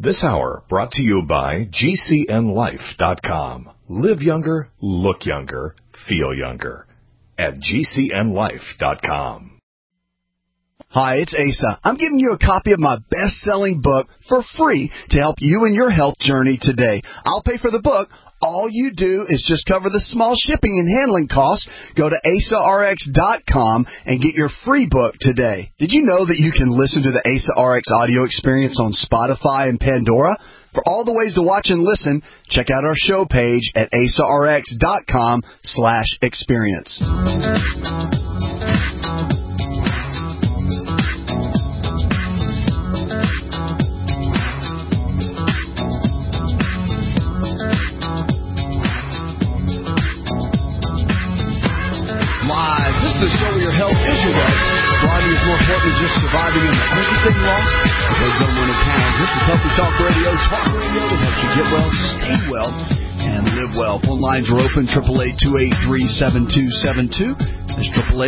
This hour brought to you by GCNLife.com. Live younger, look younger, feel younger. At GCNLife.com. Hi, it's Asa. I'm giving you a copy of my best-selling book for free to help you in your health journey today. I'll pay for the book. All you do is just cover the small shipping and handling costs. Go to AsaRx.com and get your free book today. Did you know that you can listen to the Asa RX audio experience on Spotify and Pandora? For all the ways to watch and listen, check out our show page at AsaRx.com/experience. The show where your health is your wealth. Thriving is more important than just surviving and everything lost. Red Zone 100 pounds. This is Healthy Talk Radio. Talk radio that helps you get well, stay well, and live well. Phone lines are open. 888-283-7272. That's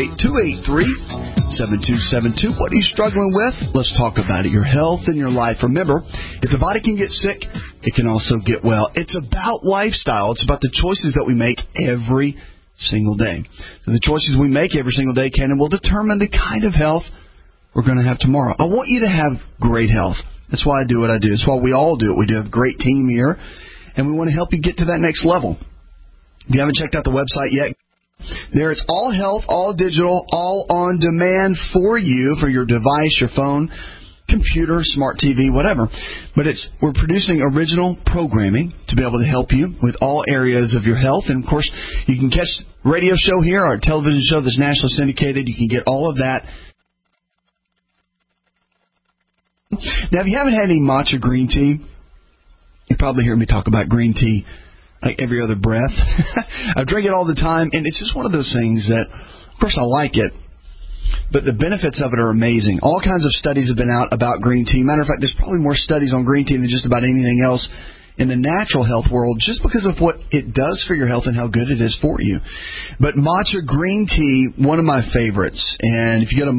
888-283-7272. What are you struggling with? Let's talk about it. Your health and your life. Remember, if the body can get sick, it can also get well. It's about lifestyle. It's about the choices that we make every single day. So the choices we make every single day can and will determine the kind of health we're going to have tomorrow. I want you to have great health. That's why I do what I do. That's why we all do it. We do have a great team here, and we want to help you get to that next level. If you haven't checked out the website yet, there it's all health, all digital, all on demand for you, for your device, your phone, computer, smart TV, whatever. But we're producing original programming to be able to help you with all areas of your health. And, of course, you can catch the radio show here, our television show that's nationally syndicated. You can get all of that. Now, if you haven't had any matcha green tea, you probably hear me talk about green tea like every other breath. I drink it all the time, and it's just one of those things that, of course, I like it. But the benefits of it are amazing. All kinds of studies have been out about green tea. Matter of fact, there's probably more studies on green tea than just about anything else in the natural health world, just because of what it does for your health and how good it is for you. But matcha green tea, one of my favorites. And if you go to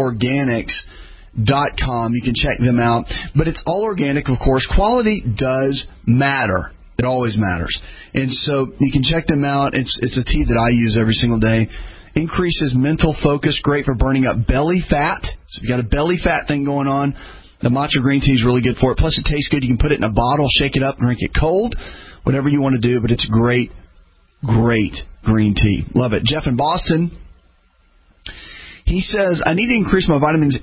matchaorganics.com, you can check them out. But it's all organic, of course. Quality does matter. It always matters. And so you can check them out. It's a tea that I use every single day. Increases mental focus, great for burning up belly fat. So if you've got a belly fat thing going on, the matcha green tea is really good for it. Plus, it tastes good. You can put it in a bottle, shake it up, drink it cold, whatever you want to do. But it's great, great green tea. Love it. Jeff in Boston, he says, I need to increase my vitamin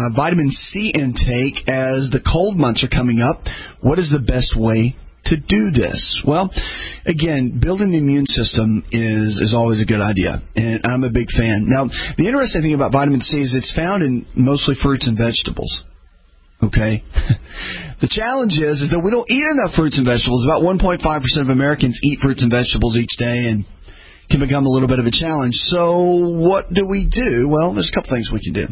C intake as the cold months are coming up. What is the best way to do this? Well, again, building the immune system is always a good idea, and I'm a big fan. Now, the interesting thing about vitamin C is it's found in mostly fruits and vegetables. Okay? The challenge is that we don't eat enough fruits and vegetables. About 1.5% of Americans eat fruits and vegetables each day, and can become a little bit of a challenge. So what do we do? Well, there's a couple things we can do.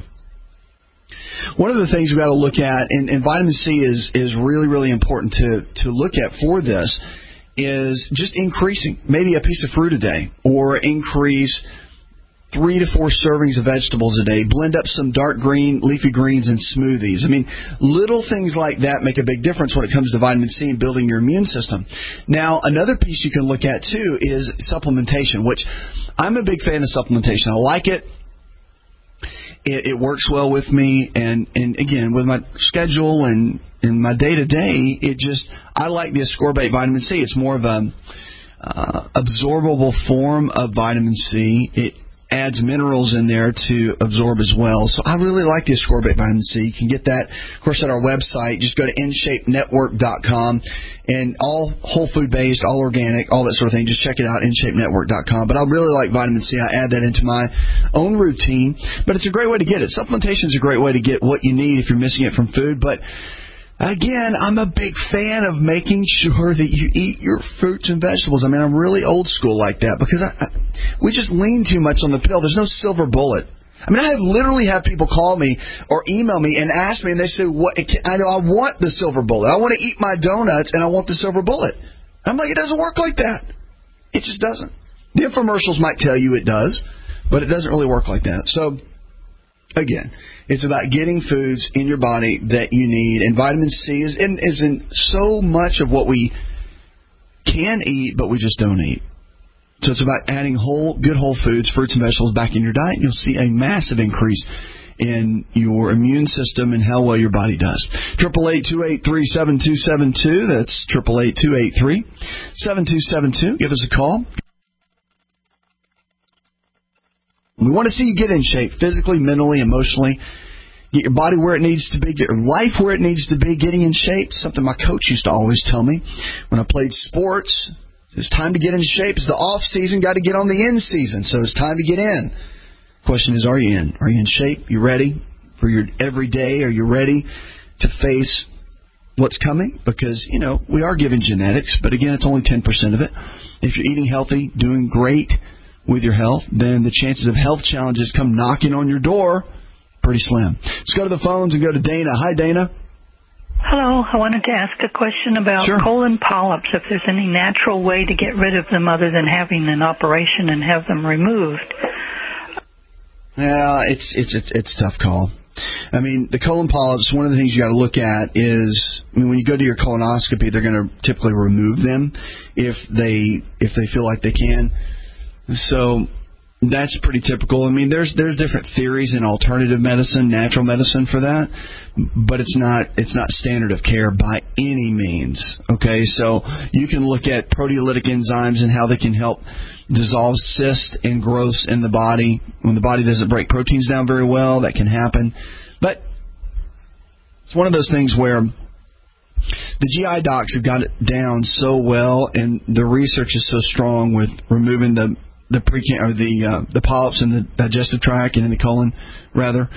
One of the things we've got to look at, and vitamin C is really, really important to look at for this, is just increasing maybe a piece of fruit a day, or increase 3 to 4 servings of vegetables a day. Blend up some dark green, leafy greens in smoothies. I mean, little things like that make a big difference when it comes to vitamin C and building your immune system. Now, another piece you can look at, too, is supplementation, which I'm a big fan of supplementation. I like it. It works well with me, and again, with my schedule and my day-to-day, I like the ascorbate vitamin C. It's more of a absorbable form of vitamin C. It adds minerals in there to absorb as well. So I really like the ascorbate vitamin C. You can get that, of course, at our website. Just go to InShapeNetwork.com, and all whole food based, all organic, all that sort of thing. Just check it out, InShapeNetwork.com. But I really like vitamin C. I add that into my own routine. But it's a great way to get it. Supplementation is a great way to get what you need if you're missing it from food. But again, I'm a big fan of making sure that you eat your fruits and vegetables. I mean, I'm really old school like that because we just lean too much on the pill. There's no silver bullet. I mean, I literally have people call me or email me and ask me, and they say, I want the silver bullet. I want to eat my donuts, and I want the silver bullet. I'm like, it doesn't work like that. It just doesn't. The infomercials might tell you it does, but it doesn't really work like that. So Again, it's about getting foods in your body that you need. And vitamin C is in so much of what we can eat, but we just don't eat. So it's about adding good whole foods, fruits and vegetables back in your diet, and you'll see a massive increase in your immune system and how well your body does. 888-283-7272. That's 888-283-7272. Give us a call. We want to see you get in shape physically, mentally, emotionally. Get your body where it needs to be. Get your life where it needs to be. Getting in shape, something my coach used to always tell me when I played sports. It's time to get in shape. It's the off season. Got to get on the in season. So it's time to get in. Question is, are you in? Are you in shape? You ready for your everyday? Are you ready to face what's coming? Because, we are given genetics, but again, it's only 10% of it. If you're eating healthy, doing great with your health, then the chances of health challenges come knocking on your door pretty slim. Let's go to the phones and go to Dana. Hi, Dana. Hello. I wanted to ask a question about colon polyps, if there's any natural way to get rid of them other than having an operation and have them removed. Yeah, it's a tough call. I mean, the colon polyps, one of the things you got to look at is, when you go to your colonoscopy, they're going to typically remove them if they feel like they can. So that's pretty typical. I mean, there's different theories in alternative medicine, natural medicine for that, but it's not standard of care by any means. Okay, so you can look at proteolytic enzymes and how they can help dissolve cysts and growths in the body. When the body doesn't break proteins down very well, that can happen. But it's one of those things where the GI docs have got it down so well, and the research is so strong with removing the polyps in the digestive tract and in the colon, rather,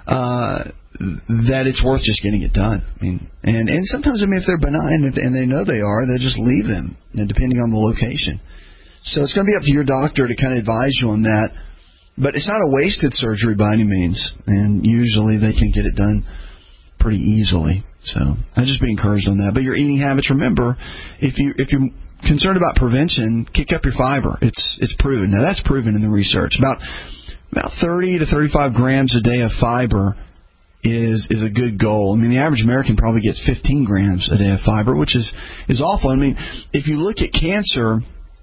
that it's worth just getting it done. I mean, and sometimes, if they're benign and they know they are, they'll just leave them, depending on the location. So it's going to be up to your doctor to kind of advise you on that. But it's not a wasted surgery by any means, and usually they can get it done pretty easily. So I'd just be encouraged on that. But your eating habits, remember, if you're concerned about prevention, kick up your fiber. It's proven. Now, that's proven in the research. About 30 to 35 grams a day of fiber is a good goal. I mean, the average American probably gets 15 grams a day of fiber, which is awful. I mean, if you look at cancer,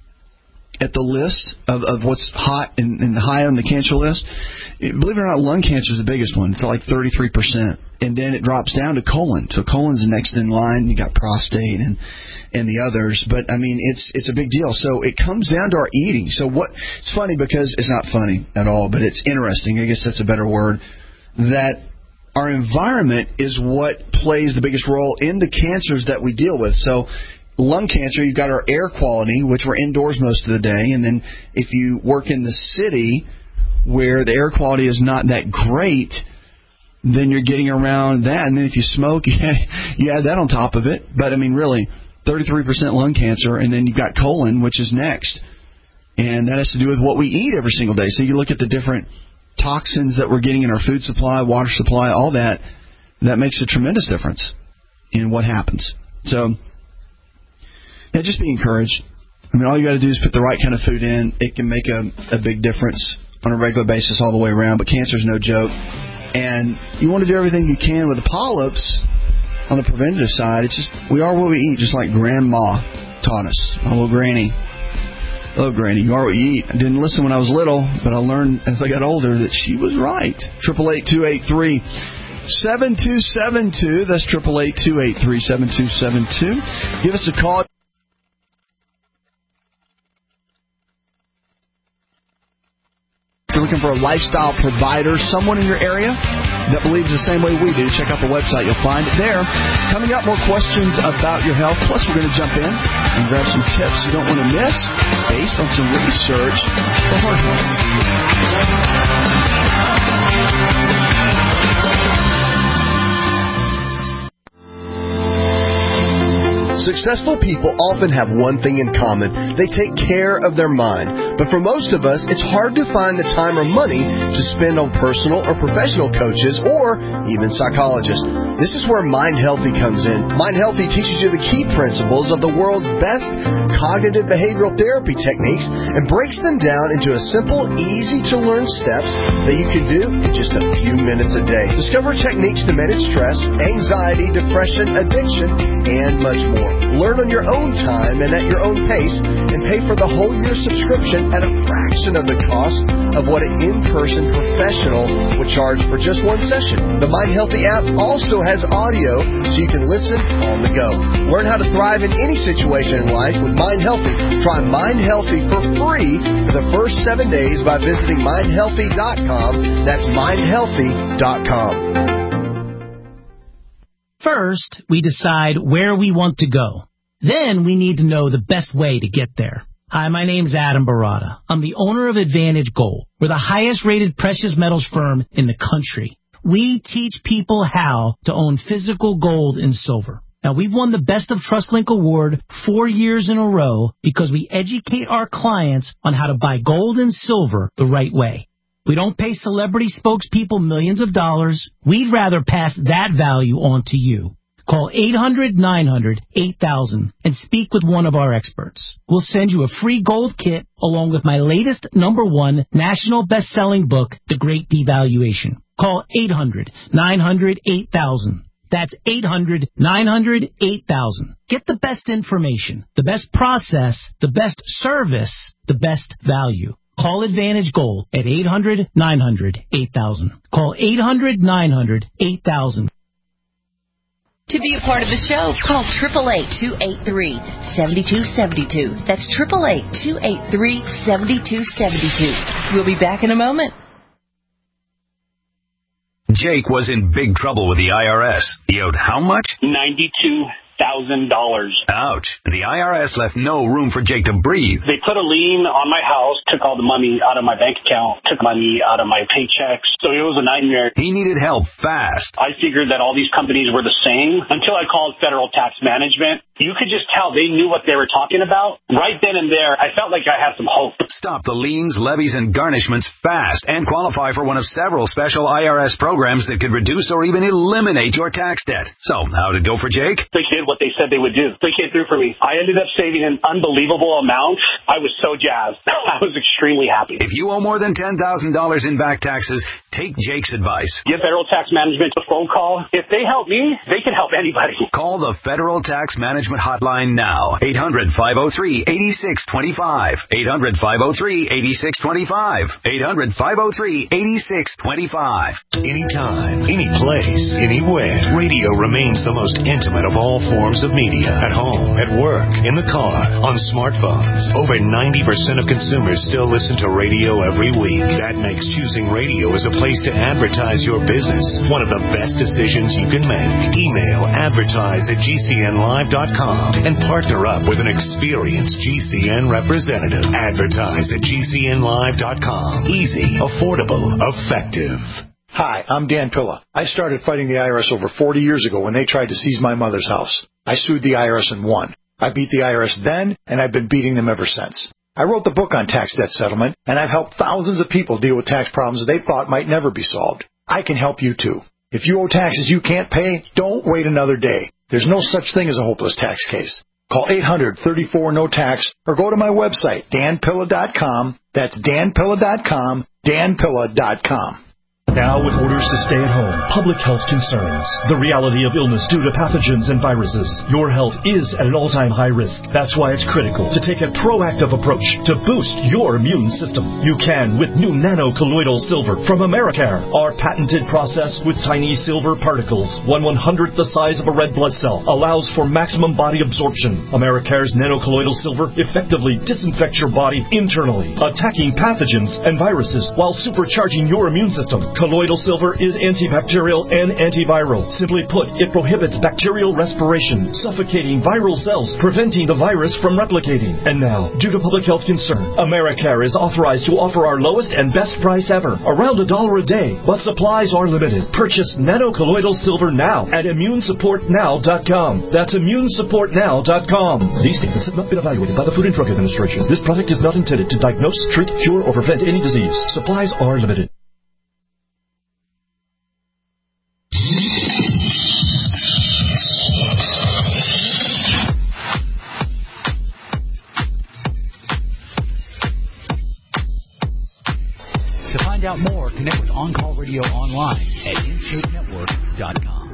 at the list of what's hot and high on the cancer list, believe it or not, lung cancer is the biggest one. It's like 33%. And then it drops down to colon. So colon's next in line. You got prostate and the others. But, I mean, it's a big deal. So it comes down to our eating. So it's funny because it's not funny at all, but it's interesting. I guess that's a better word. That our environment is what plays the biggest role in the cancers that we deal with. So lung cancer, you've got our air quality, which we're indoors most of the day. And then if you work in the city where the air quality is not that great, then you're getting around that. And then if you smoke, you add that on top of it. But, I mean, really, 33% lung cancer, and then you've got colon, which is next. And that has to do with what we eat every single day. So you look at the different toxins that we're getting in our food supply, water supply, all that makes a tremendous difference in what happens. So, yeah, just be encouraged. I mean, all you got to do is put the right kind of food in. It can make a big difference on a regular basis all the way around. But cancer is no joke. And you want to do everything you can with the polyps on the preventative side. It's just, we are what we eat, just like Grandma taught us. My little granny. Oh, Granny, you are what you eat. I didn't listen when I was little, but I learned as I got older that she was right. 888-283-7272. That's 888-283-7272. Give us a call. If you're looking for a lifestyle provider, someone in your area that believes the same way we do, check out the website. You'll find it there. Coming up, more questions about your health. Plus, we're going to jump in and grab some tips you don't want to miss based on some research for heart health. Successful people often have one thing in common. They take care of their mind. But for most of us, it's hard to find the time or money to spend on personal or professional coaches or even psychologists. This is where Mind Healthy comes in. Mind Healthy teaches you the key principles of the world's best cognitive behavioral therapy techniques and breaks them down into a simple, easy-to-learn steps that you can do in just a few minutes a day. Discover techniques to manage stress, anxiety, depression, addiction, and much more. Learn on your own time and at your own pace, and pay for the whole year subscription at a fraction of the cost of what an in-person professional would charge for just one session. The Mind Healthy app also has audio so you can listen on the go. Learn how to thrive in any situation in life with Mind Healthy. Try Mind Healthy for free for the first 7 days by visiting mindhealthy.com. That's mindhealthy.com. First, we decide where we want to go. Then we need to know the best way to get there. Hi, my name's Adam Barada. I'm the owner of Advantage Gold. We're the highest-rated precious metals firm in the country. We teach people how to own physical gold and silver. Now, we've won the Best of TrustLink Award 4 years in a row because we educate our clients on how to buy gold and silver the right way. We don't pay celebrity spokespeople millions of dollars. We'd rather pass that value on to you. Call 800-900-8000 and speak with one of our experts. We'll send you a free gold kit along with my latest #1 national best-selling book, The Great Devaluation. Call 800-900-8000. That's 800-900-8000. Get the best information, the best process, the best service, the best value. Call Advantage Gold at 800-900-8000. Call 800-900-8000. To be a part of the show, call 888-283-7272. That's 888-283-7272. We'll be back in a moment. Jake was in big trouble with the IRS. He owed how much? $92,000. Ouch. The IRS left no room for Jake to breathe. They put a lien on my house, took all the money out of my bank account, took money out of my paychecks. So it was a nightmare. He needed help fast. I figured that all these companies were the same until I called Federal Tax Management. You could just tell they knew what they were talking about. Right then and there, I felt like I had some hope. Stop the liens, levies, and garnishments fast and qualify for one of several special IRS programs that could reduce or even eliminate your tax debt. So, how'd it go for Jake? They did what they said they would do. They came through for me. I ended up saving an unbelievable amount. I was so jazzed. I was extremely happy. If you owe more than $10,000 in back taxes, take Jake's advice. Give Federal Tax Management a phone call. If they help me, they can help anybody. Call the Federal Tax Management hotline now. 800-503-8625. 800-503-8625. 800-503-8625. Anytime, any place, anywhere. Radio remains the most intimate of all forms of media. At home, at work, in the car, on smartphones. Over 90% of consumers still listen to radio every week. That makes choosing radio as a place to advertise your business one of the best decisions you can make. Email advertise@gcnlive.com and partner up with an experienced GCN representative. Advertise@gcnlive.com. Easy, affordable, effective. Hi, I'm Dan Pilla. I started fighting the IRS over 40 years ago when they tried to seize my mother's house. I sued the IRS and won. I beat the IRS then, and I've been beating them ever since. I wrote the book on tax debt settlement, and I've helped thousands of people deal with tax problems they thought might never be solved. I can help you too. If you owe taxes you can't pay, don't wait another day. There's no such thing as a hopeless tax case. Call 800-34-NO-TAX or go to my website, danpilla.com. That's danpilla.com, danpilla.com. Now with orders to stay at home, public health concerns, the reality of illness due to pathogens and viruses, your health is at an all-time high risk. That's why it's critical to take a proactive approach to boost your immune system. You can with new nano-colloidal silver from Americare. Our patented process with tiny silver particles, 1/100th the size of a red blood cell, allows for maximum body absorption. Americare's nano-colloidal silver effectively disinfects your body internally, attacking pathogens and viruses while supercharging your immune system. Colloidal silver is antibacterial and antiviral. Simply put, it prohibits bacterial respiration, suffocating viral cells, preventing the virus from replicating. And now, due to public health concern, Americare is authorized to offer our lowest and best price ever, around $1 a day, but supplies are limited. Purchase nanocolloidal silver now at immunesupportnow.com. That's immunesupportnow.com. These statements have not been evaluated by the Food and Drug Administration. This product is not intended to diagnose, treat, cure, or prevent any disease. Supplies are limited. To find out more, connect with On Call Radio online at InShapeNetwork.com.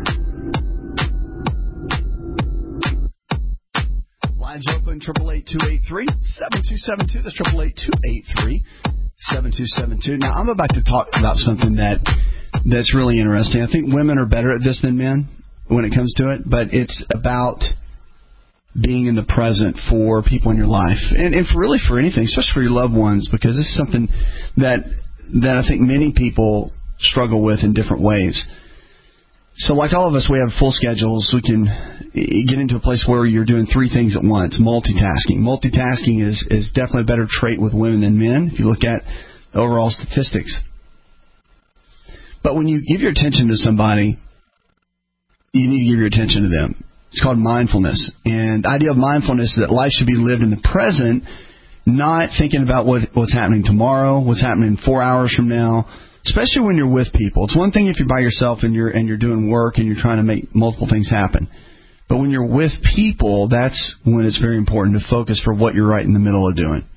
Lines open, 888-283-7272. That's 888-283-7272. Now, I'm about to talk about something that's really interesting. I think women are better at this than men when it comes to it, but it's about being in the present for people in your life, and really for anything, especially for your loved ones, because this is something that I think many people struggle with in different ways. So like all of us, we have full schedules. We can get into a place where you're doing three things at once, multitasking. Multitasking is definitely a better trait with women than men if you look at overall statistics. But when you give your attention to somebody, you need to give your attention to them. It's called mindfulness. And the idea of mindfulness is that life should be lived in the present, not thinking about what's happening tomorrow, what's happening 4 hours from now, especially when you're with people. It's one thing if you're by yourself and you're doing work and you're trying to make multiple things happen. But when you're with people, that's when it's very important to focus for what you're right in the middle of doing.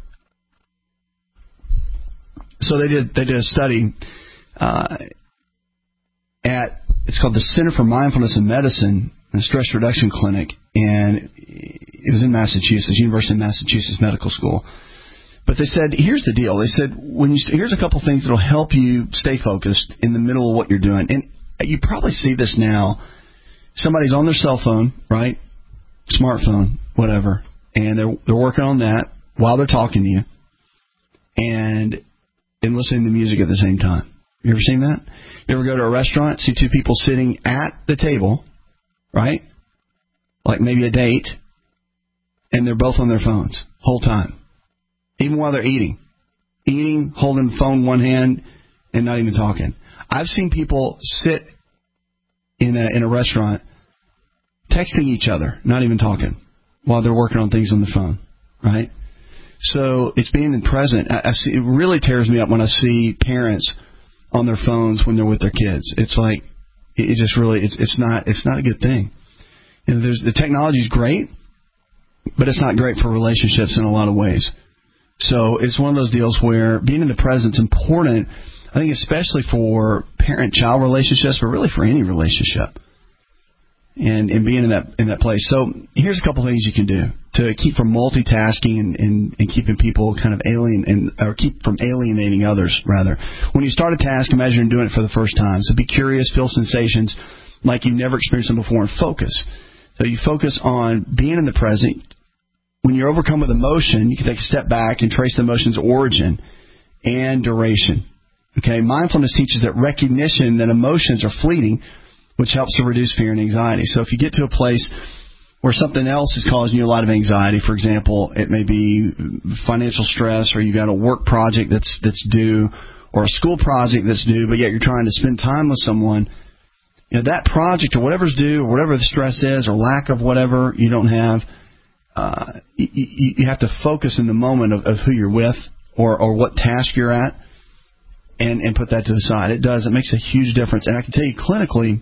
So they did a study it's called the Center for Mindfulness in Medicine, a stress reduction clinic, and it was in Massachusetts, University of Massachusetts Medical School. But they said, here's the deal. They said, here's a couple things that will help you stay focused in the middle of what you're doing. And you probably see this now. Somebody's on their cell phone, right? Smartphone, whatever. And they're working on that while they're talking to you and listening to music at the same time. You ever seen that? You ever go to a restaurant, see two people sitting at the table, right? Like maybe a date, and they're both on their phones whole time. Even while they're eating, holding the phone in one hand and not even talking. I've seen people sit in a restaurant texting each other, not even talking, while they're working on things on the phone, right? So it's being in present. It really tears me up when I see parents on their phones when they're with their kids. It's like it just really it's not a good thing. You know, the technology is great, but it's not great for relationships in a lot of ways. So it's one of those deals where being in the present is important, I think, especially for parent-child relationships, but really for any relationship, and being in that place. So here's a couple things you can do to keep from multitasking and keeping people kind of or keep from alienating others, rather. When you start a task, imagine you're doing it for the first time. So be curious, feel sensations like you've never experienced them before, and focus. So you focus on being in the present. When you're overcome with emotion, you can take a step back and trace the emotion's origin and duration. Okay, mindfulness teaches that recognition that emotions are fleeting, which helps to reduce fear and anxiety. So if you get to a place where something else is causing you a lot of anxiety, for example, it may be financial stress, or you got a work project that's due, or a school project that's due, but yet you're trying to spend time with someone, you know, that project or whatever's due, or whatever the stress is, or lack of whatever you don't have, you have to focus in the moment of who you're with or what task you're at, and put that to the side. It makes a huge difference. And I can tell you clinically,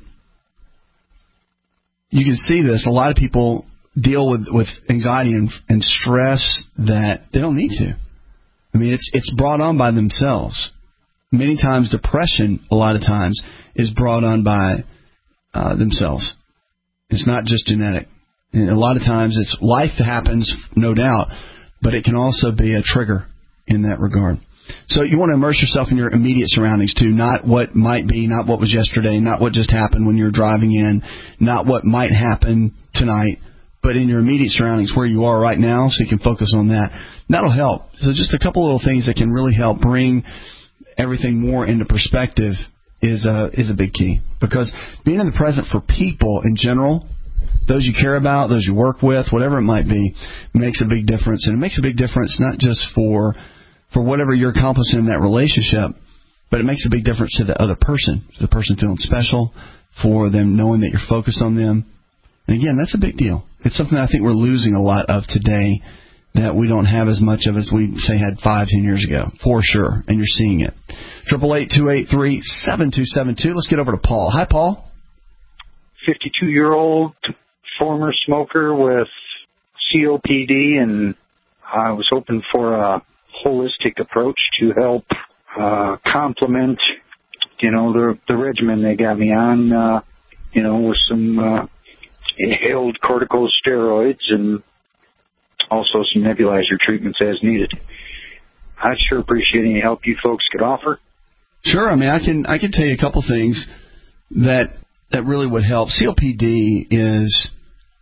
you can see this. A lot of people deal with anxiety and stress that they don't need to. I mean, it's brought on by themselves. Many times depression, a lot of times, is brought on by themselves. It's not just genetic. And a lot of times it's life that happens, no doubt, but it can also be a trigger in that regard. So you want to immerse yourself in your immediate surroundings too, not what might be, not what was yesterday, not what just happened when you're driving in, not what might happen tonight, but in your immediate surroundings where you are right now, so you can focus on that. That'll help. So just a couple little things that can really help bring everything more into perspective is a big key. Because being in the present for people in general, those you care about, those you work with, whatever it might be, makes a big difference. And it makes a big difference not just for whatever you're accomplishing in that relationship, but it makes a big difference to the other person, the person feeling special, for them knowing that you're focused on them. And again, that's a big deal. It's something I think we're losing a lot of today that we don't have as much of as we, say, had 5-10 years ago, for sure, and you're seeing it. 888-283-7272. Let's get over to Paul. Hi, Paul. 52-year-old former smoker with COPD, and I was hoping for a holistic approach to help complement, the regimen they got me on, with some inhaled corticosteroids and also some nebulizer treatments as needed. I'd sure appreciate any help you folks could offer. Sure. I mean, I can tell you a couple things that really would help. COPD is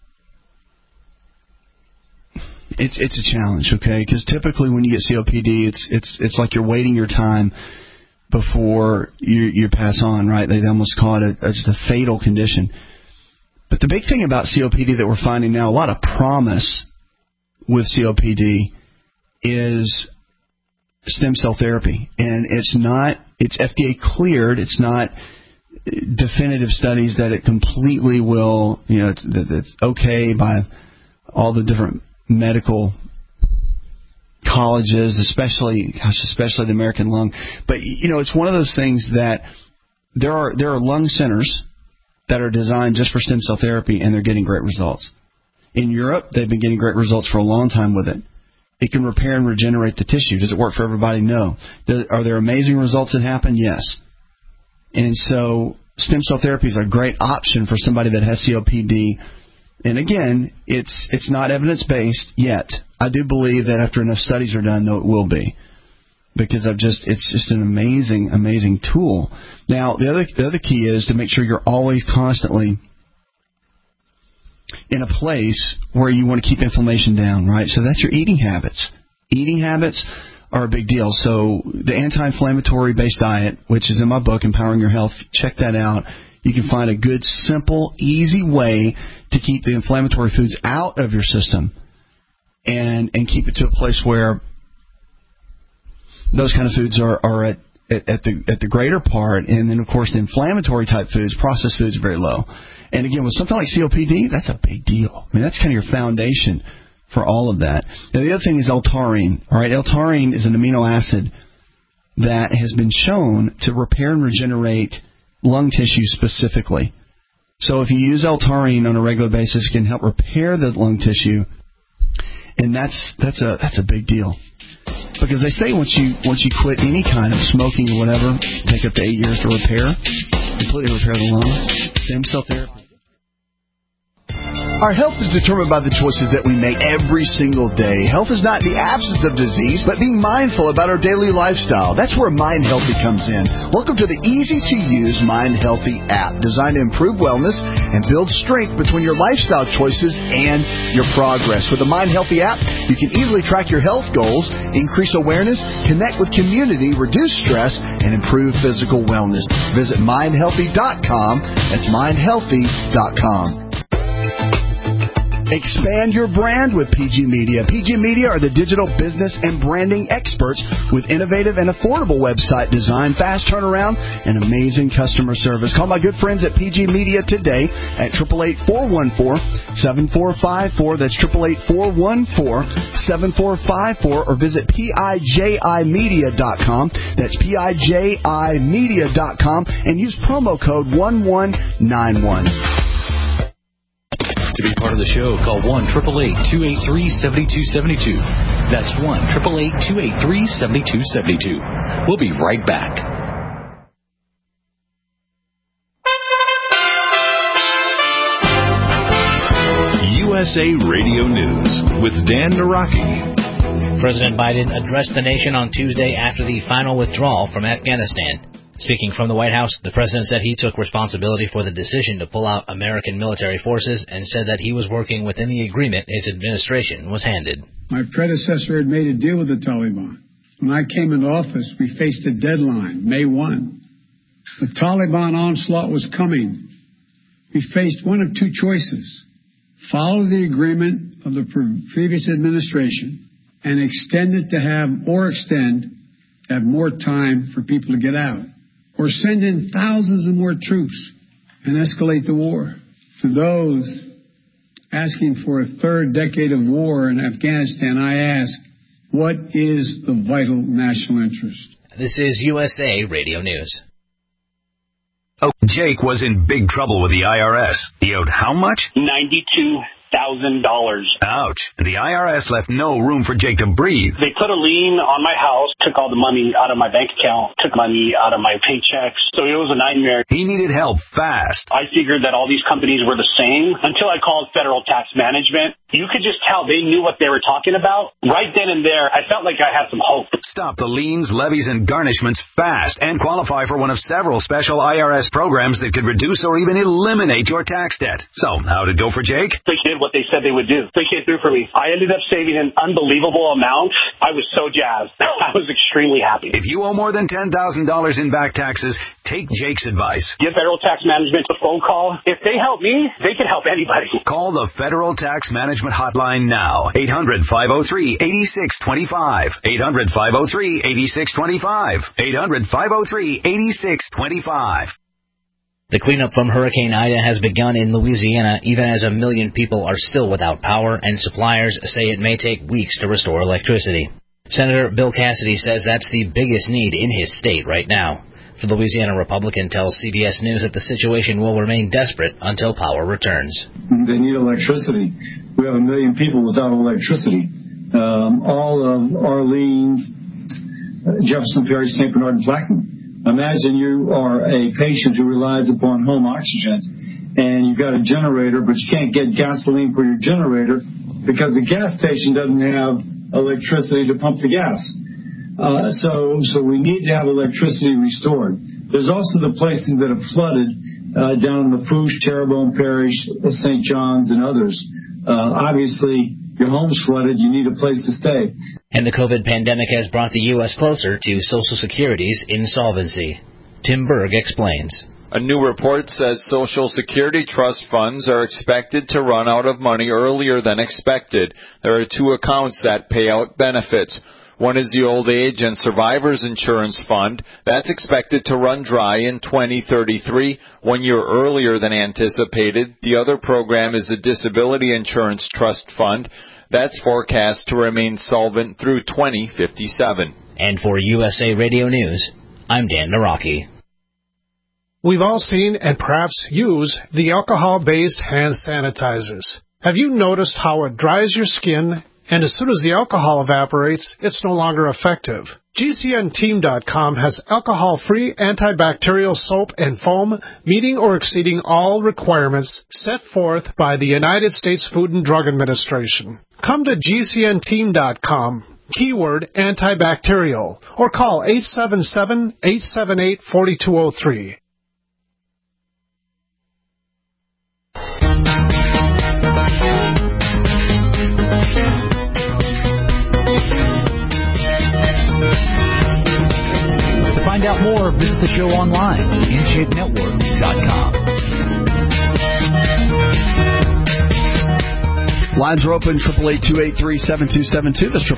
it's a challenge, okay? Because typically when you get COPD, it's like you're waiting your time before you pass on, right? They almost call it just a fatal condition. But the big thing about COPD that we're finding now, a lot of promise with COPD, is stem cell therapy. And it's FDA cleared. It's not definitive studies that it completely will, it's okay by all the different medical colleges, especially the American Lung. But, it's one of those things that there are lung centers that are designed just for stem cell therapy, and they're getting great results. In Europe, they've been getting great results for a long time with it. It can repair and regenerate the tissue. Does it work for everybody? No. Are there amazing results that happen? Yes. And so stem cell therapy is a great option for somebody that has COPD. And again, it's not evidence-based yet. I do believe that after enough studies are done, though, it will be. Because it's just an amazing, amazing tool. Now, the other key is to make sure you're always constantly in a place where you want to keep inflammation down, right? So that's your eating habits. Eating habits are a big deal. So the anti-inflammatory based diet, which is in my book, Empowering Your Health, check that out. You can find a good, simple, easy way to keep the inflammatory foods out of your system and keep it to a place where those kind of foods are at the greater part. And then, of course, the inflammatory type foods, processed foods, are very low. And again, with something like COPD, that's a big deal. I mean, that's kind of your foundation for all of that. Now, the other thing is L-taurine. All right, L-taurine is an amino acid that has been shown to repair and regenerate lung tissue specifically. So if you use L-taurine on a regular basis, it can help repair the lung tissue, and that's a big deal. Because they say once you quit any kind of smoking or whatever, take up to 8 years to completely repair the lung. Stem cell therapy. Our health is determined by the choices that we make every single day. Health is not the absence of disease, but being mindful about our daily lifestyle. That's where Mind Healthy comes in. Welcome to the easy-to-use Mind Healthy app, designed to improve wellness and build strength between your lifestyle choices and your progress. With the Mind Healthy app, you can easily track your health goals, increase awareness, connect with community, reduce stress, and improve physical wellness. Visit mindhealthy.com. That's mindhealthy.com. Expand your brand with PG Media. PG Media are the digital business and branding experts with innovative and affordable website design, fast turnaround, and amazing customer service. Call my good friends at PG Media today at 888-414-7454. That's 888-414-7454, or visit PIJImedia.com. That's PIJImedia.com, and use promo code 1191. To be part of the show, call 1-888-283-7272. That's 1-888-283-7272. We'll be right back. USA Radio News with Dan Naraki. President Biden addressed the nation on Tuesday after the final withdrawal from Afghanistan. Speaking from the White House, the president said he took responsibility for the decision to pull out American military forces and said that he was working within the agreement his administration was handed. My predecessor had made a deal with the Taliban When I came into office, we faced a deadline, May 1. The Taliban onslaught was coming. We faced one of two choices: follow the agreement of the previous administration and extend to have more time for people to get out, or send in thousands of more troops and escalate the war. To those asking for a third decade of war in Afghanistan, I ask, what is the vital national interest? This is USA Radio News. Oh, Jake was in big trouble with the IRS. He owed how much? $92,000. Ouch. The IRS left no room for Jake to breathe. They put a lien on my house, took all the money out of my bank account, took money out of my paychecks. So it was a nightmare. He needed help fast. I figured that all these companies were the same until I called Federal Tax Management. You could just tell they knew what they were talking about. Right then and there, I felt like I had some hope. Stop the liens, levies, and garnishments fast and qualify for one of several special IRS programs that could reduce or even eliminate your tax debt. So, how'd it go for Jake? They did what they said they would do. They came through for me. I ended up saving an unbelievable amount. I was so jazzed. I was extremely happy. If you owe more than $10,000 in back taxes, take Jake's advice. Give Federal Tax Management a phone call. If they help me, they can help anybody. Call the Federal Tax Management Hotline now. 800-503-8625. 800-503-8625. 800-503-8625. The cleanup from Hurricane Ida has begun in Louisiana, even as 1 million people are still without power, and suppliers say it may take weeks to restore electricity. Senator Bill Cassidy says that's the biggest need in his state right now. The Louisiana Republican tells CBS News that the situation will remain desperate until power returns. They need electricity. We have 1 million people without electricity. All of Orleans, Jefferson Parish, St. Bernard, and Plaquemine. Imagine you are a patient who relies upon home oxygen, and you've got a generator, but you can't get gasoline for your generator because the gas station doesn't have electricity to pump the gas. So we need to have electricity restored. There's also the places that have flooded down in the Lafourche, Terrebonne Parish, St. John's, and others. Obviously, your home's flooded, you need a place to stay. And the COVID pandemic has brought the U.S. closer to Social Security's insolvency. Tim Berg explains. A new report says Social Security trust funds are expected to run out of money earlier than expected. There are two accounts that pay out benefits. One is the Old Age and Survivors Insurance Fund. That's expected to run dry in 2033, 1 year earlier than anticipated. The other program is the Disability Insurance Trust Fund. That's forecast to remain solvent through 2057. And for USA Radio News, I'm Dan Naraki. We've all seen and perhaps use the alcohol-based hand sanitizers. Have you noticed how it dries your skin, and as soon as the alcohol evaporates, it's no longer effective? GCNteam.com has alcohol-free antibacterial soap and foam meeting or exceeding all requirements set forth by the United States Food and Drug Administration. Come to GCNteam.com, keyword antibacterial, or call 877-878-4203. To find out more, visit the show online, InShapeNetwork.com. Lines are open, 888-283-7272. That's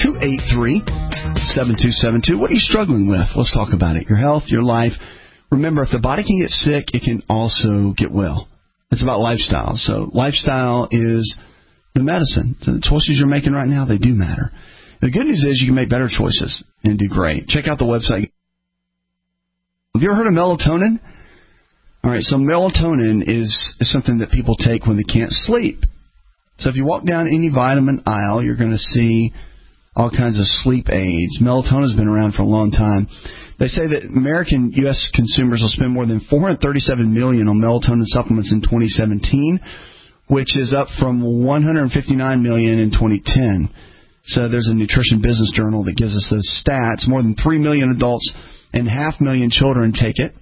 888-283-7272. What are you struggling with? Let's talk about it. Your health, your life. Remember, if the body can get sick, it can also get well. It's about lifestyle. So lifestyle is the medicine. The choices you're making right now, they do matter. The good news is you can make better choices and do great. Check out the website. Have you ever heard of melatonin? All right, so melatonin is something that people take when they can't sleep. So if you walk down any vitamin aisle, you're going to see all kinds of sleep aids. Melatonin has been around for a long time. They say that American U.S. consumers will spend more than $437 million on melatonin supplements in 2017, which is up from $159 million in 2010. So there's a Nutrition Business Journal that gives us those stats. More than 3 million adults and 500,000 children take it.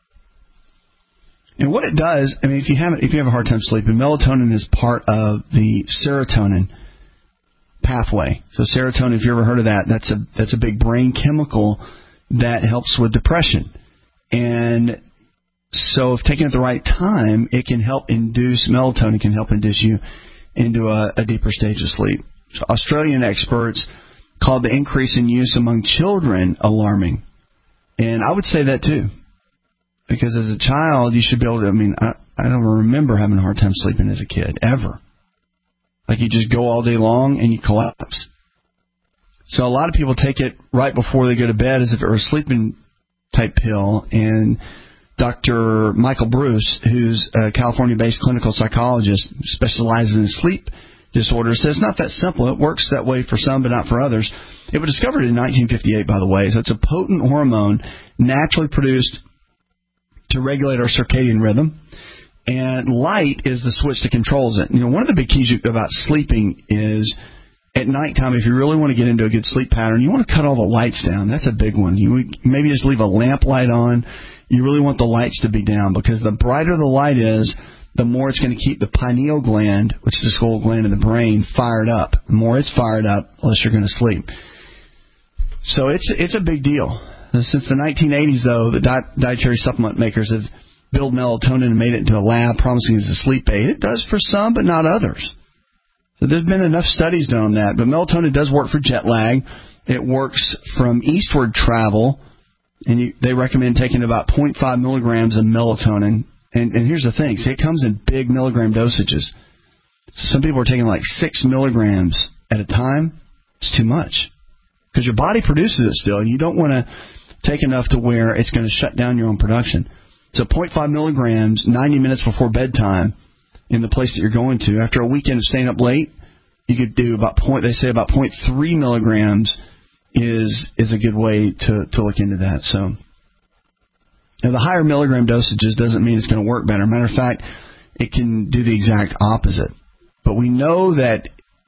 And what it does, I mean, if you have a hard time sleeping, melatonin is part of the serotonin pathway. So serotonin, if you ever heard of that, that's a big brain chemical that helps with depression. And so if taken at the right time, it can help induce melatonin, can help induce you into a deeper stage of sleep. So Australian experts called the increase in use among children alarming. And I would say that too. Because as a child, you should be able to, I don't remember having a hard time sleeping as a kid, ever. Like you just go all day long and you collapse. So a lot of people take it right before they go to bed as if it were a sleeping type pill. And Dr. Michael Bruce, who's a California-based clinical psychologist, specializes in sleep disorders, says it's not that simple. It works that way for some, but not for others. It was discovered in 1958, by the way. So it's a potent hormone naturally produced to regulate our circadian rhythm. And light is the switch that controls it. One of the big keys about sleeping is at nighttime, if you really want to get into a good sleep pattern, you want to cut all the lights down. That's a big one. You maybe just leave a lamp light on. You really want the lights to be down because the brighter the light is, the more it's going to keep the pineal gland, which is the skull gland in the brain, fired up. The more it's fired up, the less you're going to sleep. So it's a big deal. Since the 1980s, though, the dietary supplement makers have built melatonin and made it into a lab promising as a sleep aid. It does for some, but not others. So there's been enough studies done on that. But melatonin does work for jet lag. It works from eastward travel. And they recommend taking about 0.5 milligrams of melatonin. And here's the thing. See, it comes in big milligram dosages. Some people are taking like 6 milligrams at a time. It's too much. Because your body produces it still. And you don't want to take enough to where it's going to shut down your own production. So 0.5 milligrams, 90 minutes before bedtime in the place that you're going to. After a weekend of staying up late, you could do about 0.3 milligrams is a good way to look into that. So now the higher milligram dosages doesn't mean it's going to work better. Matter of fact, it can do the exact opposite. But we know that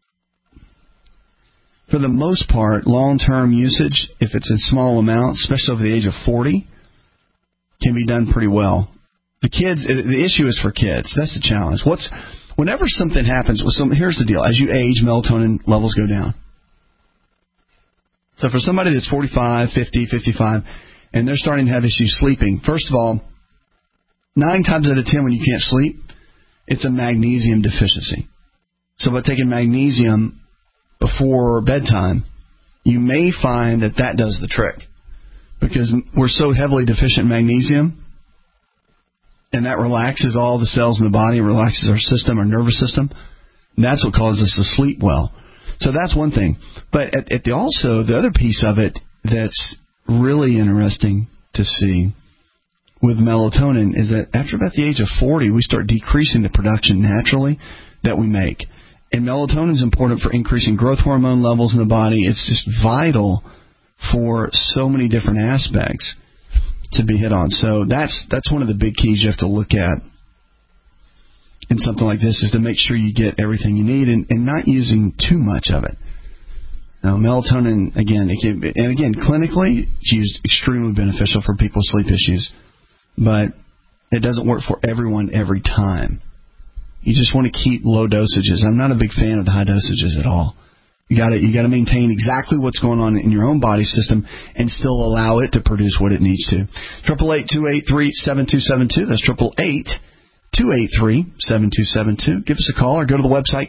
for the most part, long-term usage, if it's in small amounts, especially over the age of 40, can be done pretty well. The issue is for kids. That's the challenge. Whenever something happens with here's the deal. As you age, melatonin levels go down. So for somebody that's 45, 50, 55, and they're starting to have issues sleeping, first of all, 9 times out of 10 when you can't sleep, it's a magnesium deficiency. So by taking magnesium before bedtime, you may find that does the trick. Because we're so heavily deficient in magnesium, and that relaxes all the cells in the body, relaxes our system, our nervous system. And that's what causes us to sleep well. So that's one thing. But also, the other piece of it that's really interesting to see with melatonin is that after about the age of 40, we start decreasing the production naturally that we make. And melatonin is important for increasing growth hormone levels in the body. It's just vital for so many different aspects to be hit on. So that's one of the big keys you have to look at in something like this, is to make sure you get everything you need and not using too much of it. Now, melatonin, again, clinically, it's used extremely beneficial for people's sleep issues, but it doesn't work for everyone every time. You just want to keep low dosages. I'm not a big fan of the high dosages at all. You got to maintain exactly what's going on in your own body system and still allow it to produce what it needs to. 888-283-7272. That's 888-283-7272. Give us a call or go to the website.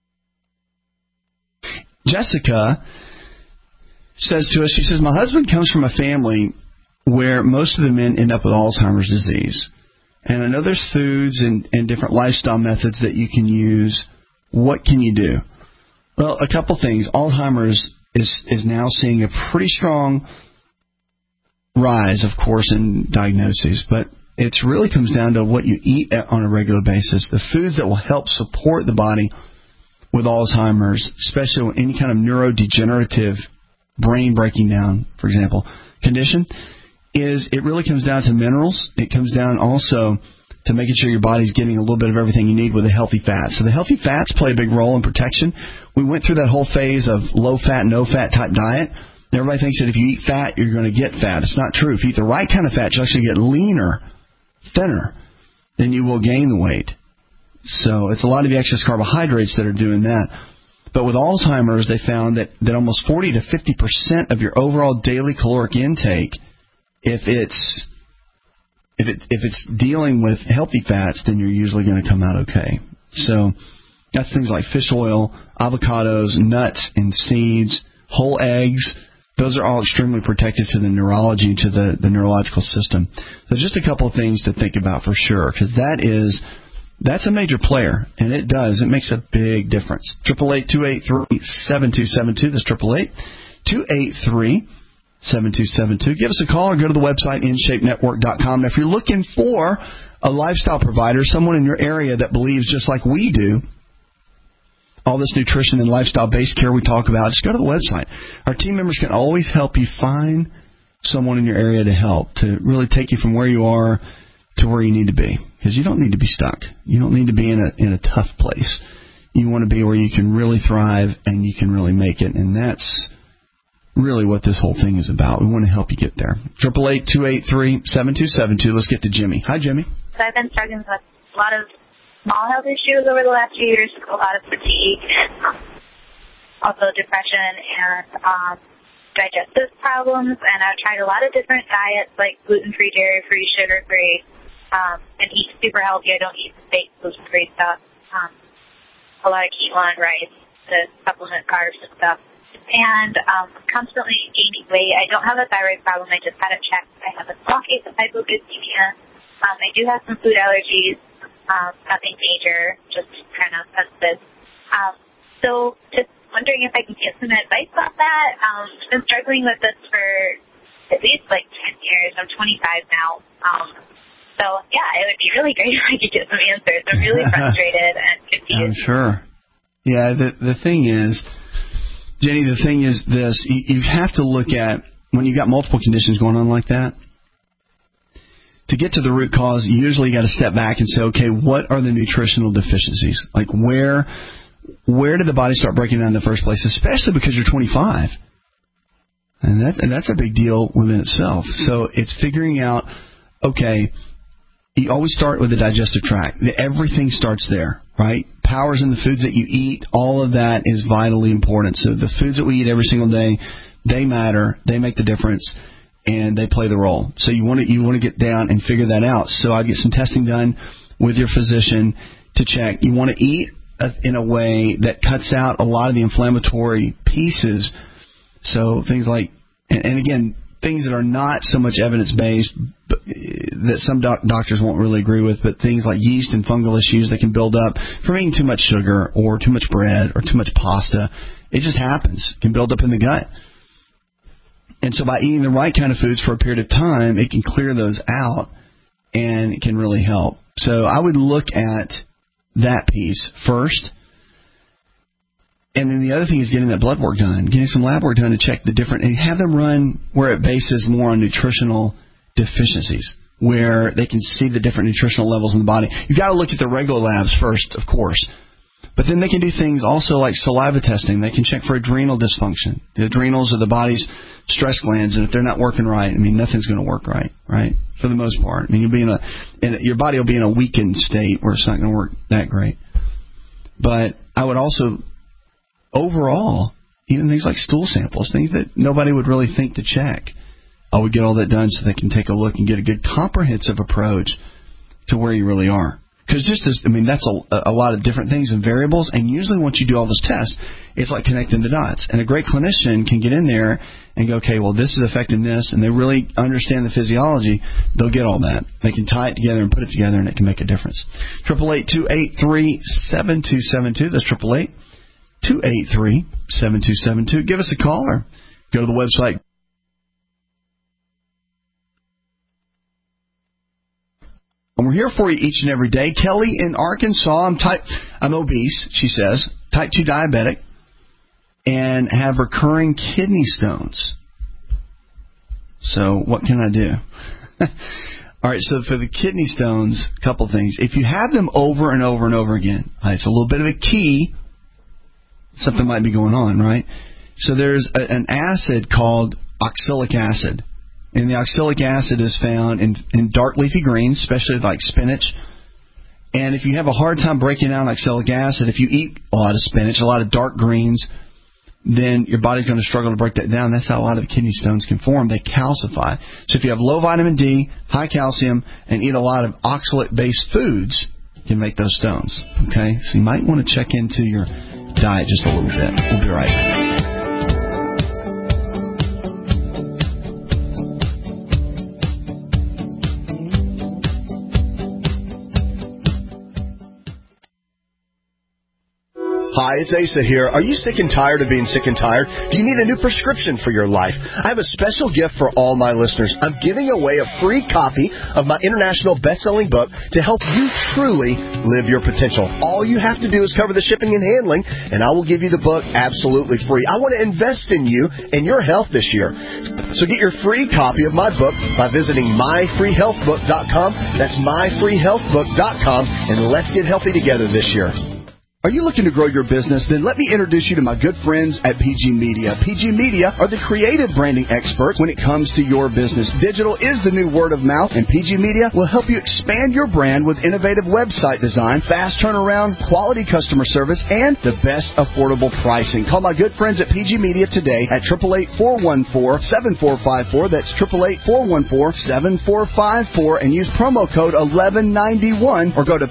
Jessica says to us, she says, my husband comes from a family where most of the men end up with Alzheimer's disease. And I know there's foods and different lifestyle methods that you can use. What can you do? Well, a couple things. Alzheimer's is now seeing a pretty strong rise, of course, in diagnoses, but it really comes down to what you eat on a regular basis. The foods that will help support the body with Alzheimer's, especially any kind of neurodegenerative brain breaking down, for example, condition, it really comes down to minerals. It comes down also to making sure your body's getting a little bit of everything you need with the healthy fats. So the healthy fats play a big role in protection. We went through that whole phase of low-fat, no-fat type diet. Everybody thinks that if you eat fat, you're going to get fat. It's not true. If you eat the right kind of fat, you'll actually get leaner, thinner, then you will gain the weight. So it's a lot of the excess carbohydrates that are doing that. But with Alzheimer's, they found that almost 40 to 50% of your overall daily caloric intake, if it's dealing with healthy fats, then you're usually going to come out okay. So that's things like fish oil, avocados, nuts and seeds, whole eggs. Those are all extremely protective to the neurology, to the neurological system. So just a couple of things to think about for sure, because that's a major player, and it makes a big difference. 888-283-7272. That's 888-283-7272. Give us a call or go to the website, InShapeNetwork.com. Now, if you're looking for a lifestyle provider, someone in your area that believes just like we do, all this nutrition and lifestyle-based care we talk about, just go to the website. Our team members can always help you find someone in your area to help, to really take you from where you are to where you need to be. Because you don't need to be stuck. You don't need to be in a tough place. You want to be where you can really thrive and you can really make it. And that's really what this whole thing is about. We want to help you get there. 888-283-7272. Let's get to Jimmy. Hi, Jimmy. So I've been struggling with a lot of small health issues over the last few years, a lot of fatigue, also depression and digestive problems. And I've tried a lot of different diets, like gluten-free, dairy-free, sugar-free, and eat super healthy. I don't eat fake gluten-free stuff. A lot of quinoa and rice to supplement carbs and stuff. And constantly gaining weight. I don't have a thyroid problem. I just had it checked. I have a small case of hypoglycemia. I do have some food allergies. Nothing major, just kind of sensitive. So just wondering if I can get some advice on that. I've been struggling with this for at least like 10 years. I'm 25 now. So, yeah, it would be really great if I could get some answers. I'm really frustrated and confused. I'm sure. Yeah, the thing is, Jenny, the thing is this. You have to look at, when you've got multiple conditions going on like that, to get to the root cause, you usually got to step back and say, okay, what are the nutritional deficiencies? Like, where did the body start breaking down in the first place, especially because you're 25? And that's a big deal within itself. So it's figuring out, okay, you always start with the digestive tract. Everything starts there, right? Power's in the foods that you eat. All of that is vitally important. So the foods that we eat every single day, they matter. They make the difference. And they play the role. So you want to get down and figure that out. So I get some testing done with your physician to check. You want to eat in a way that cuts out a lot of the inflammatory pieces. So things like, and again, things that are not so much evidence-based, that some doctors won't really agree with, but things like yeast and fungal issues that can build up from eating too much sugar or too much bread or too much pasta. It just happens. It can build up in the gut. And so by eating the right kind of foods for a period of time, it can clear those out and it can really help. So I would look at that piece first. And then the other thing is getting that blood work done, getting some lab work done to check the different, and have them run where it bases more on nutritional deficiencies, where they can see the different nutritional levels in the body. You've got to look at the regular labs first, of course. But then they can do things also like saliva testing. They can check for adrenal dysfunction. The adrenals are the body's stress glands, and if they're not working right, I mean, nothing's going to work right? For the most part. I mean, your body will be in a weakened state where it's not going to work that great. But I would also, overall, even things like stool samples, things that nobody would really think to check, I would get all that done so they can take a look and get a good comprehensive approach to where you really are. Because that's a lot of different things and variables, and usually once you do all those tests, it's like connecting the dots. And a great clinician can get in there and go, okay, well, this is affecting this, and they really understand the physiology. They'll get all that. They can tie it together and put it together, and it can make a difference. 888-283-7272. That's 888-283-7272. Give us a call or go to the website. And we're here for you each and every day. Kelly in Arkansas, I'm obese, she says, type 2 diabetic, and have recurring kidney stones. So what can I do? All right, so for the kidney stones, a couple things. If you have them over and over and over again, it's a little bit of a key. Something might be going on, right? So there's an acid called oxalic acid. And the oxalic acid is found in dark leafy greens, especially like spinach And if you have a hard time breaking down oxalic acid, if you eat a lot of spinach, a lot of dark greens, then your body's going to struggle to break that down. That's how a lot of the kidney stones can form. They calcify. So if you have low vitamin D, high calcium, and eat a lot of oxalate-based foods, you can make those stones. Okay? So you might want to check into your diet just a little bit. We'll be right back. Hi, it's Asa here. Are you sick and tired of being sick and tired? Do you need a new prescription for your life? I have a special gift for all my listeners. I'm giving away a free copy of my international best-selling book to help you truly live your potential. All you have to do is cover the shipping and handling, and I will give you the book absolutely free. I want to invest in you and your health this year. So get your free copy of my book by visiting myfreehealthbook.com. That's myfreehealthbook.com, and let's get healthy together this year. Are you looking to grow your business? Then let me introduce you to my good friends at PG Media. PG Media are the creative branding experts when it comes to your business. Digital is the new word of mouth, and PG Media will help you expand your brand with innovative website design, fast turnaround, quality customer service, and the best affordable pricing. Call my good friends at PG Media today at 888-414-7454. That's 888-414-7454, and use promo code 1191 or go to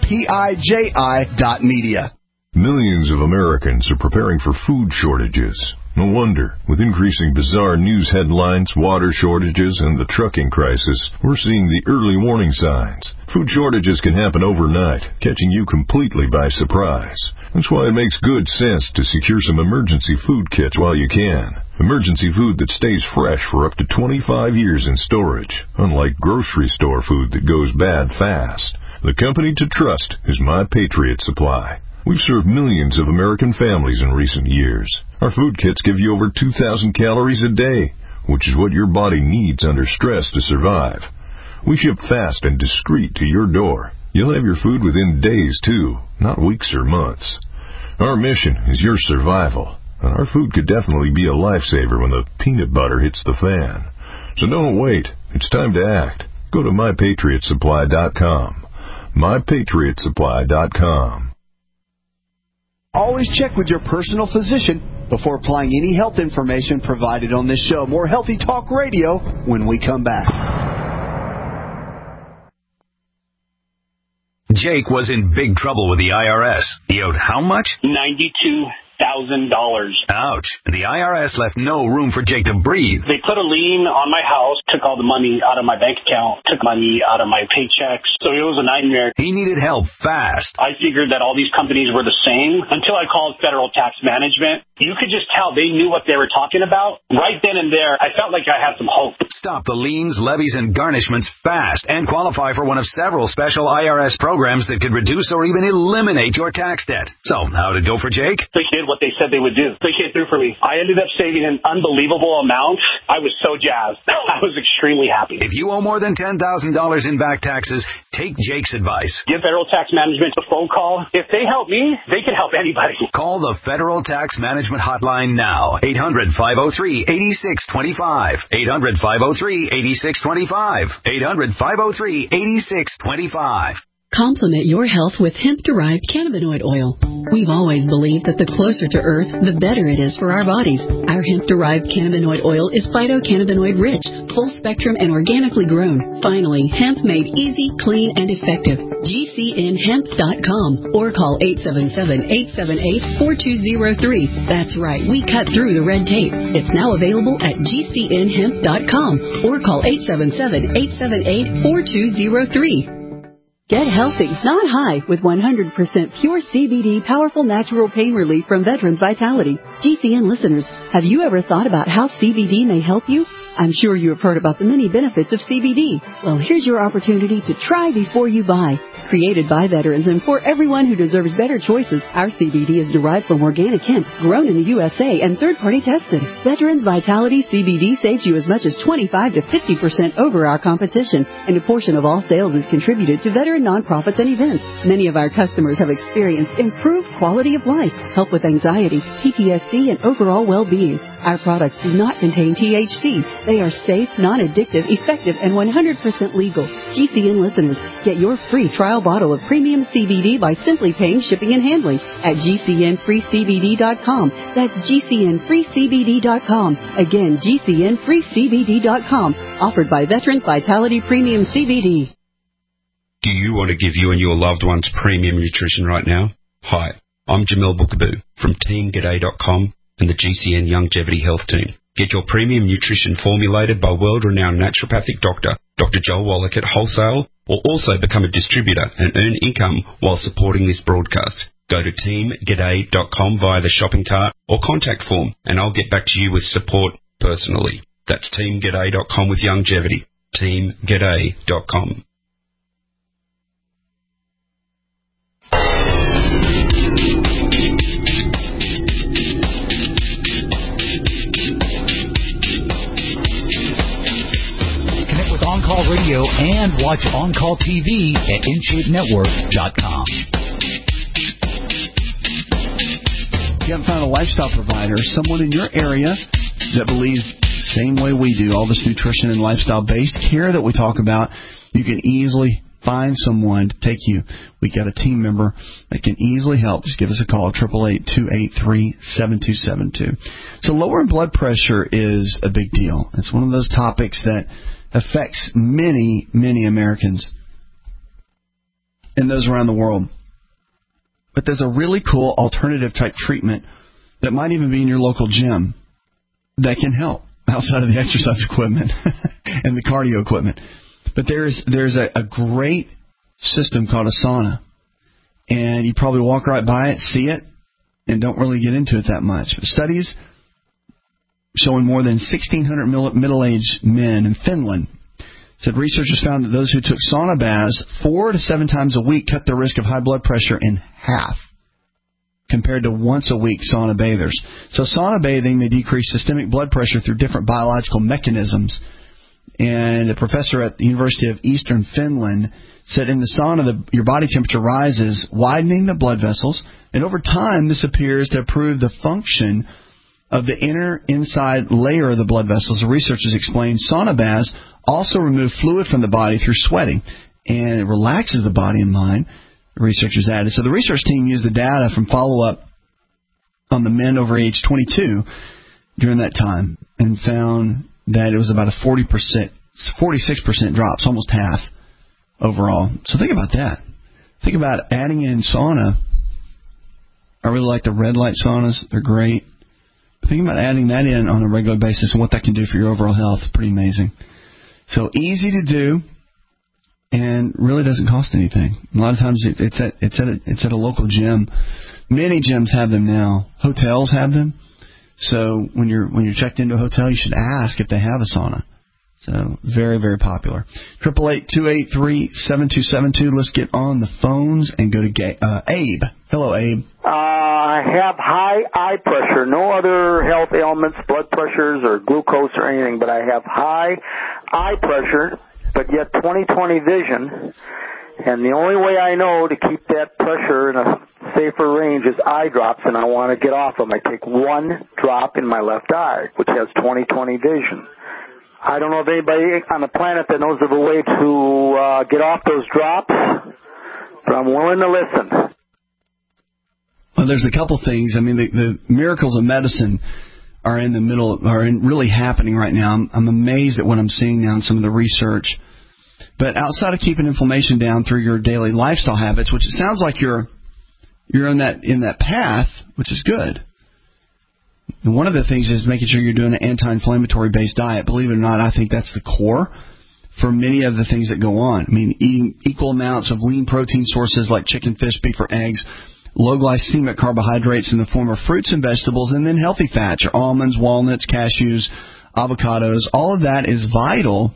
PIJI.media. Millions of Americans are preparing for food shortages. No wonder. With increasing bizarre news headlines, water shortages, and the trucking crisis, we're seeing the early warning signs. Food shortages can happen overnight, catching you completely by surprise. That's why it makes good sense to secure some emergency food kits while you can. Emergency food that stays fresh for up to 25 years in storage, unlike grocery store food that goes bad fast. The company to trust is My Patriot Supply. We've served millions of American families in recent years. Our food kits give you over 2,000 calories a day, which is what your body needs under stress to survive. We ship fast and discreet to your door. You'll have your food within days, too, not weeks or months. Our mission is your survival, and our food could definitely be a lifesaver when the peanut butter hits the fan. So don't wait. It's time to act. Go to MyPatriotSupply.com. MyPatriotSupply.com. Always check with your personal physician before applying any health information provided on this show. More Healthy Talk Radio when we come back. Jake was in big trouble with the IRS. He owed how much? $92,000. Ouch. The IRS left no room for Jake to breathe. They put a lien on my house, took all the money out of my bank account, took money out of my paychecks. So it was a nightmare. He needed help fast. I figured that all these companies were the same until I called Federal Tax Management. You could just tell they knew what they were talking about. Right then and there, I felt like I had some hope. Stop the liens, levies, and garnishments fast and qualify for one of several special IRS programs that could reduce or even eliminate your tax debt. So, how did it go for Jake? They did what they said they would do. They came through for me. I ended up saving an unbelievable amount. I was so jazzed. I was extremely happy. If you owe more than $10,000 in back taxes, take Jake's advice. Give Federal Tax Management a phone call. If they help me, they can help anybody. Call the Federal Tax Management Hotline now. 800-503-8625. 800-503-8625. 800-503-8625. Complement your health with hemp-derived cannabinoid oil. We've always believed that the closer to Earth, the better it is for our bodies. Our hemp-derived cannabinoid oil is phytocannabinoid-rich, full-spectrum, and organically grown. Finally, hemp made easy, clean, and effective. GCNhemp.com or call 877-878-4203. That's right, we cut through the red tape. It's now available at GCNhemp.com or call 877-878-4203. Get healthy, not high, with 100% pure CBD powerful natural pain relief from Veterans Vitality. GCN listeners, have you ever thought about how CBD may help you? I'm sure you have heard about the many benefits of CBD. Well, here's your opportunity to try before you buy. Created by veterans and for everyone who deserves better choices, our CBD is derived from organic hemp, grown in the USA and third-party tested. Veterans Vitality CBD saves you as much as 25 to 50% over our competition, and a portion of all sales is contributed to veteran nonprofits and events. Many of our customers have experienced improved quality of life, help with anxiety, PTSD, and overall well-being. Our products do not contain THC. They are safe, non-addictive, effective, and 100% legal. GCN listeners, get your free trial trial bottle of premium CBD by simply paying shipping and handling at GCNFreeCBD.com. That's GCNFreeCBD.com. Again, GCNFreeCBD.com. Offered by Veterans Vitality Premium CBD. Do you want to give you and your loved ones premium nutrition right now? Hi, I'm Jamil Bookaboo from TeamGaday.com and the GCN Longevity Health Team. Get your premium nutrition formulated by world-renowned naturopathic doctor, Dr. Joel Wallach at wholesale, or also become a distributor and earn income while supporting this broadcast. Go to TeamGaday.com via the shopping cart or contact form, and I'll get back to you with support personally. That's TeamGaday.com with longevity. TeamGaday.com. On Call Radio and watch On Call TV at InShapeNetwork.com. You haven't found a lifestyle provider, someone in your area that believes the same way we do, all this nutrition and lifestyle-based care that we talk about, you can easily find someone to take you. We got a team member that can easily help. Just give us a call, 888-283-7272. So lowering blood pressure is a big deal. It's one of those topics that affects many, many Americans and those around the world. But there's a really cool alternative type treatment that might even be in your local gym that can help outside of the exercise equipment and the cardio equipment. But there's a great system called a sauna, and you probably walk right by it, see it, and don't really get into it that much. But studies showing more than 1,600 middle-aged men in Finland said researchers found that those who took sauna baths 4 to 7 times a week cut their risk of high blood pressure in half compared to once-a-week sauna bathers. So sauna bathing may decrease systemic blood pressure through different biological mechanisms. And a professor at the University of Eastern Finland said in the sauna, your body temperature rises, widening the blood vessels, and over time this appears to improve the function of the inside layer of the blood vessels. The researchers explained sauna baths also remove fluid from the body through sweating, and it relaxes the body and mind, the researchers added. So the research team used the data from follow-up on the men over age 22 during that time and found that it was about a 46% drop, so almost half overall. So think about that. Think about adding in sauna. I really like the red light saunas. They're great. Think about adding that in on a regular basis and what that can do for your overall health. It's pretty amazing. So easy to do and really doesn't cost anything. A lot of times it's at a local gym. Many gyms have them now. Hotels have them. So when you're checked into a hotel, you should ask if they have a sauna. So very, very popular. 888-283-7272. Let's get on the phones and go to Abe. Hello, Abe. I have high eye pressure, no other health ailments, blood pressures or glucose or anything, but I have high eye pressure, but yet 20/20 vision. And the only way I know to keep that pressure in a safer range is eye drops, and I want to get off them. I take one drop in my left eye, which has 20/20 vision. I don't know if anybody on the planet that knows of a way to get off those drops, but I'm willing to listen. Well, there's a couple things. I mean, the miracles of medicine are really happening right now. I'm amazed at what I'm seeing now in some of the research. But outside of keeping inflammation down through your daily lifestyle habits, which it sounds like you're in that path, which is good. And one of the things is making sure you're doing an anti-inflammatory based diet. Believe it or not, I think that's the core for many of the things that go on. I mean, eating equal amounts of lean protein sources like chicken, fish, beef, or eggs, low glycemic carbohydrates in the form of fruits and vegetables, and then healthy fats, your almonds, walnuts, cashews, avocados. All of that is vital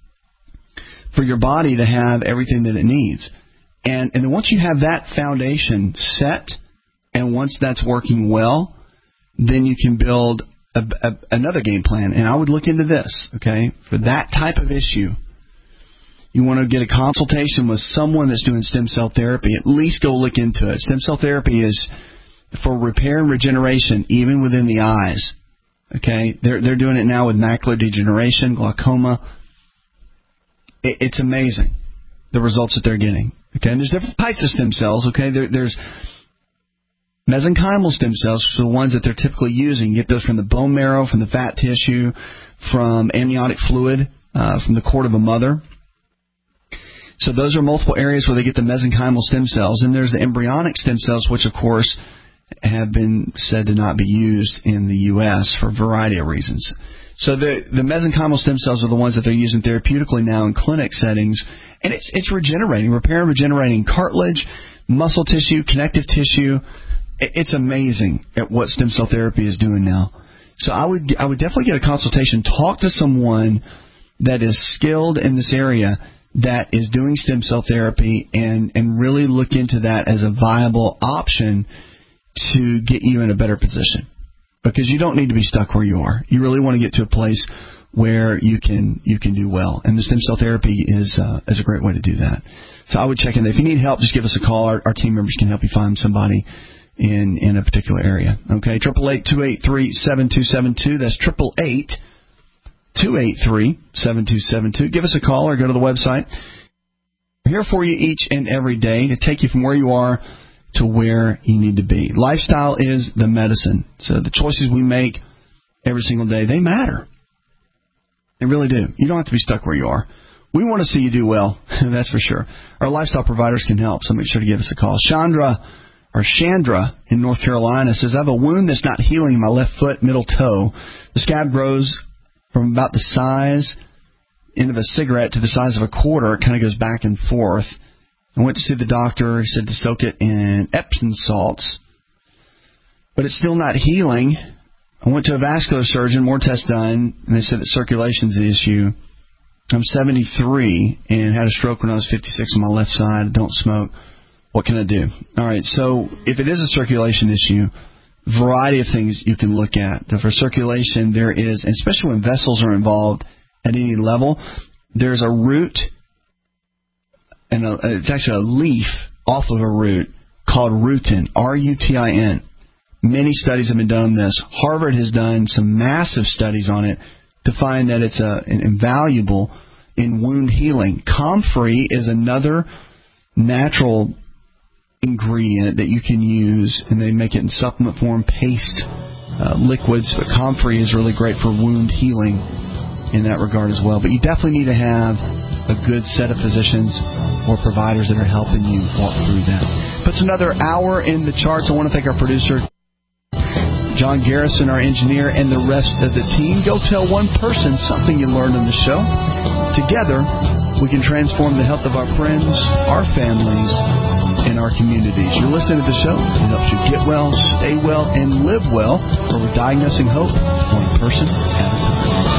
for your body to have everything that it needs. And then once you have that foundation set, and once that's working well, then you can build another game plan. And I would look into this, okay? For that type of issue, you want to get a consultation with someone that's doing stem cell therapy. At least go look into it. Stem cell therapy is for repair and regeneration, even within the eyes. Okay? They're doing it now with macular degeneration, glaucoma. It's amazing, the results that they're getting. Okay, and there's different types of stem cells. Okay, there's mesenchymal stem cells, which are the ones that they're typically using. You get those from the bone marrow, from the fat tissue, from amniotic fluid, from the cord of a mother. So those are multiple areas where they get the mesenchymal stem cells. And there's the embryonic stem cells, which, of course, have been said to not be used in the U.S. for a variety of reasons. So the mesenchymal stem cells are the ones that they're using therapeutically now in clinic settings. And it's regenerating, repair and regenerating cartilage, muscle tissue, connective tissue. It's amazing at what stem cell therapy is doing now. So I would definitely get a consultation. Talk to someone that is skilled in this area that is doing stem cell therapy and really look into that as a viable option to get you in a better position. Because you don't need to be stuck where you are. You really want to get to a place where you can do well. And the stem cell therapy is a great way to do that. So I would check in. If you need help, just give us a call. Our team members can help you find somebody in a particular area. Okay, 888-283-7272. That's 888-283-7272. Give us a call or go to the website. We're here for you each and every day to take you from where you are to where you need to be. Lifestyle is the medicine. So the choices we make every single day, they matter. They really do. You don't have to be stuck where you are. We want to see you do well, that's for sure. Our lifestyle providers can help, so make sure to give us a call. Chandra in North Carolina says, I have a wound that's not healing in my left foot, middle toe. The scab grows from about the size end of a cigarette to the size of a quarter. It kind of goes back and forth. I went to see the doctor. He said to soak it in Epsom salts, but it's still not healing. I went to a vascular surgeon, more tests done, and they said that circulation's the issue. I'm 73 and had a stroke when I was 56 on my left side. I don't smoke. What can I do? All right, so if it is a circulation issue, variety of things you can look at. For circulation, there is, and especially when vessels are involved at any level, there's a root, and it's actually a leaf off of a root called rutin, R-U-T-I-N. Many studies have been done on this. Harvard has done some massive studies on it to find that it's invaluable in wound healing. Comfrey is another natural ingredient that you can use, and they make it in supplement form, paste, liquids, but Comfrey is really great for wound healing in that regard as well. But you definitely need to have a good set of physicians or providers that are helping you walk through that. Puts another hour in the charts. I want to thank our producer, John Garrison, our engineer, and the rest of the team. Go tell one person something you learned on the show. Together, we can transform the health of our friends, our families, and our communities. You're listening to the show. It helps you get well, stay well, and live well, where we're diagnosing hope one person at a time.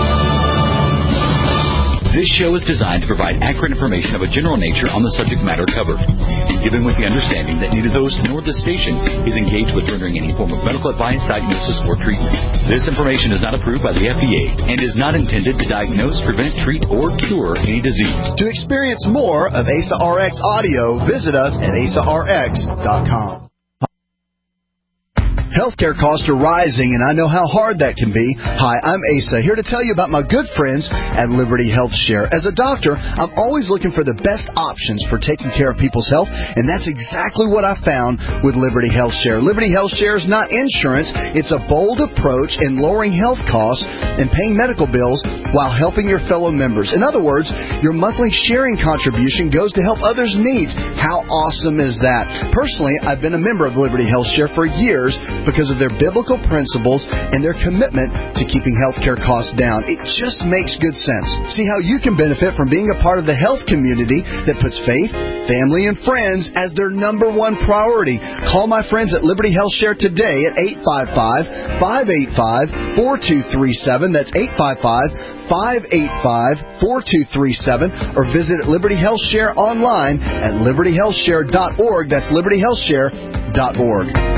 This show is designed to provide accurate information of a general nature on the subject matter covered, given with the understanding that neither host nor the station is engaged with rendering any form of medical advice, diagnosis, or treatment. This information is not approved by the FDA and is not intended to diagnose, prevent, treat, or cure any disease. To experience more of ASA RX audio, visit us at asarx.com. Healthcare costs are rising, and I know how hard that can be. Hi, I'm Asa, here to tell you about my good friends at Liberty Health Share. As a doctor, I'm always looking for the best options for taking care of people's health, and that's exactly what I found with Liberty Health Share. Liberty Health Share is not insurance. It's a bold approach in lowering health costs and paying medical bills while helping your fellow members. In other words, your monthly sharing contribution goes to help others' needs. How awesome is that? Personally, I've been a member of Liberty Health Share for years because of their biblical principles and their commitment to keeping healthcare costs down. It just makes good sense. See how you can benefit from being a part of the health community that puts faith, family, and friends as their number one priority. Call my friends at Liberty Health Share today at 855-585-4237. That's 855-585-4237. Or visit Liberty Health Share online at libertyhealthshare.org. That's libertyhealthshare.org.